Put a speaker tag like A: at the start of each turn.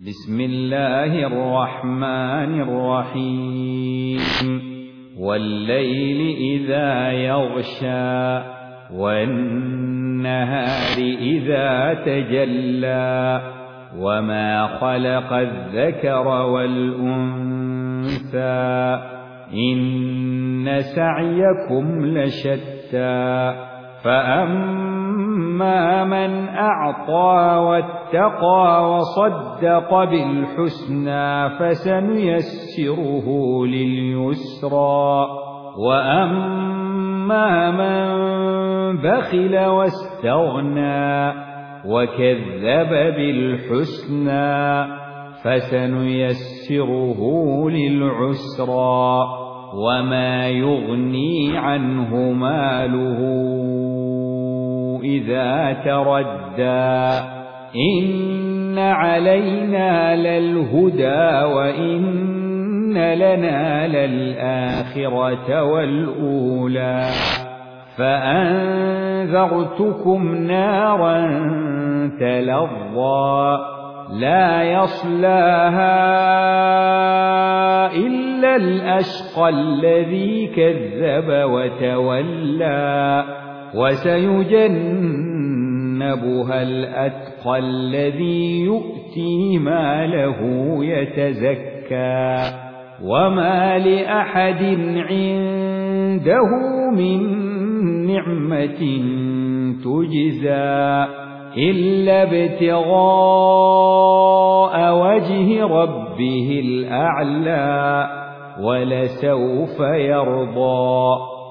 A: بسم الله الرحمن الرحيم والليل إذا يغشى والنهار إذا تجلى وما خلق الذكر والأنثى إن سعيكم لشتى فأما من أعطى واتقى وصدق بالحسنى فسنيسره لليسرى وأما من بخل واستغنى وكذب بالحسنى فسنيسره للعسرى وما يغني عنه ماله إذا تردى إن علينا للهدى وإن لنا للآخرة والأولى فأنذرتكم نارا تلظى لا يصلاها إلا الأشقى الذي كذب وتولى وسيجنبها الأتقى الذي يؤتي ماله يتزكى وما لأحد عنده من نعمة تجزى إلا ابتغاء وجه ربه الأعلى ولسوف يرضى